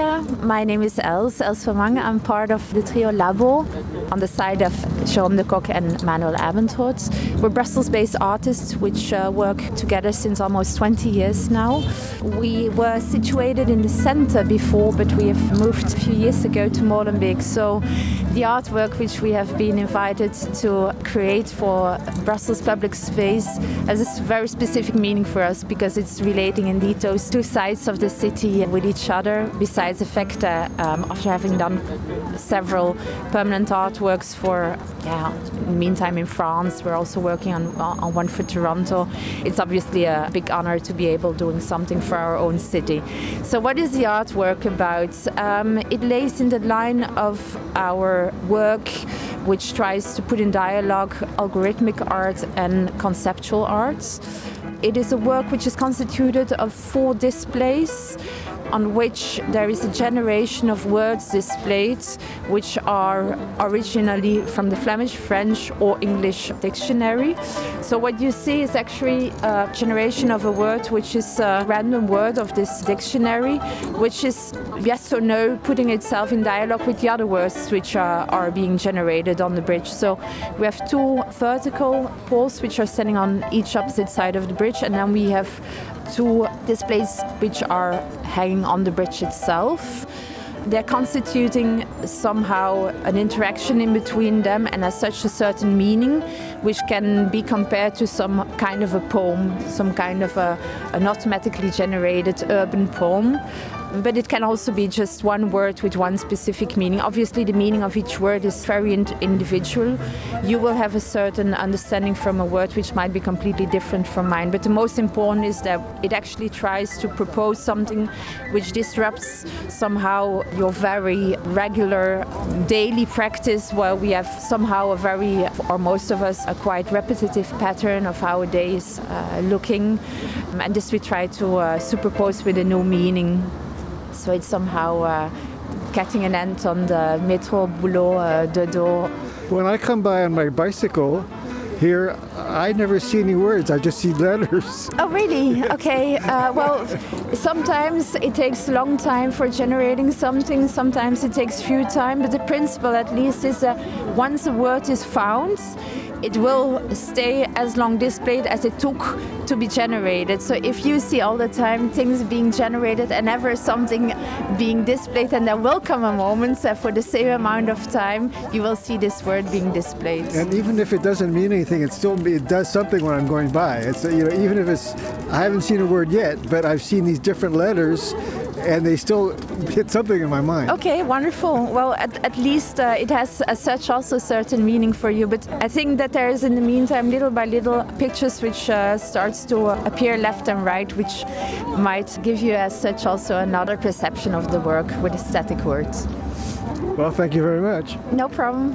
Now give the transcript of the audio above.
pleasure. My name is Els Vermangen. I'm part of the trio Labo on the side of Jérôme de Cock and Manuel Abendroth. We're Brussels-based artists which work together since almost 20 years now. We were situated in the center before, but we have moved a few years ago to Molenbeek. So the artwork which we have been invited to create for Brussels public space has a very specific meaning for us because it's relating indeed those two sides of the city with each other. Besides the fact that after having done several permanent artworks for, in the meantime in France, we're also working on one for Toronto. It's obviously a big honor to be able doing something for our own city. So what is the artwork about? It lays in the line of our work which tries to put in dialogue algorithmic art and conceptual art. It is a work which is constituted of 4 displays on which there is a generation of words displayed which are originally from the Flemish, French or English dictionary. So what you see is actually a generation of a word which is a random word of this dictionary, which is yes or no putting itself in dialogue with the other words which are being generated on the bridge. So we have 2 vertical poles which are standing on each opposite side of the bridge, and then we have 2 displays which are hanging on the bridge itself. They're constituting somehow an interaction in between them and as such a certain meaning which can be compared to some kind of a poem, some kind of an automatically generated urban poem. But it can also be just one word with one specific meaning. Obviously, the meaning of each word is very individual. You will have a certain understanding from a word which might be completely different from mine. But the most important is that it actually tries to propose something which disrupts somehow your very regular daily practice, where we have somehow a very, or most of us, a quite repetitive pattern of our days looking. And this we try to superpose with a new meaning. So it's somehow getting an end on the métro, boulot, dodo. When I come by on my bicycle here, I never see any words. I just see letters. Oh, really? Okay. Well, sometimes it takes a long time for generating something. Sometimes it takes few time. But the principle, at least, is that once a word is found, it will stay as long displayed as it took to be generated. So if you see all the time things being generated and never something being displayed, and there will come a moment that for the same amount of time you will see this word being displayed. And even if it doesn't mean anything, it does something when I'm going by. It's even if I haven't seen a word yet, but I've seen these different letters and they still hit something in my mind. Okay, wonderful. Well, at least it has as such also a certain meaning for you. But I think that there is in the meantime little by little pictures which starts to appear left and right, which might give you as such also another perception of the work with aesthetic words. Well, thank you very much. No problem.